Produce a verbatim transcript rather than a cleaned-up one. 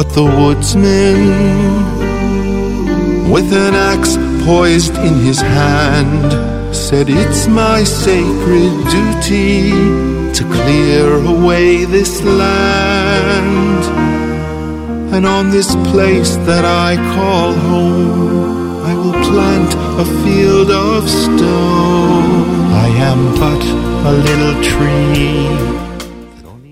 But the woodsman, with an axe poised in his hand, said, "It's my sacred duty to clear away this land. And on this place that I call home, I will plant a field of stone. I am but a little tree,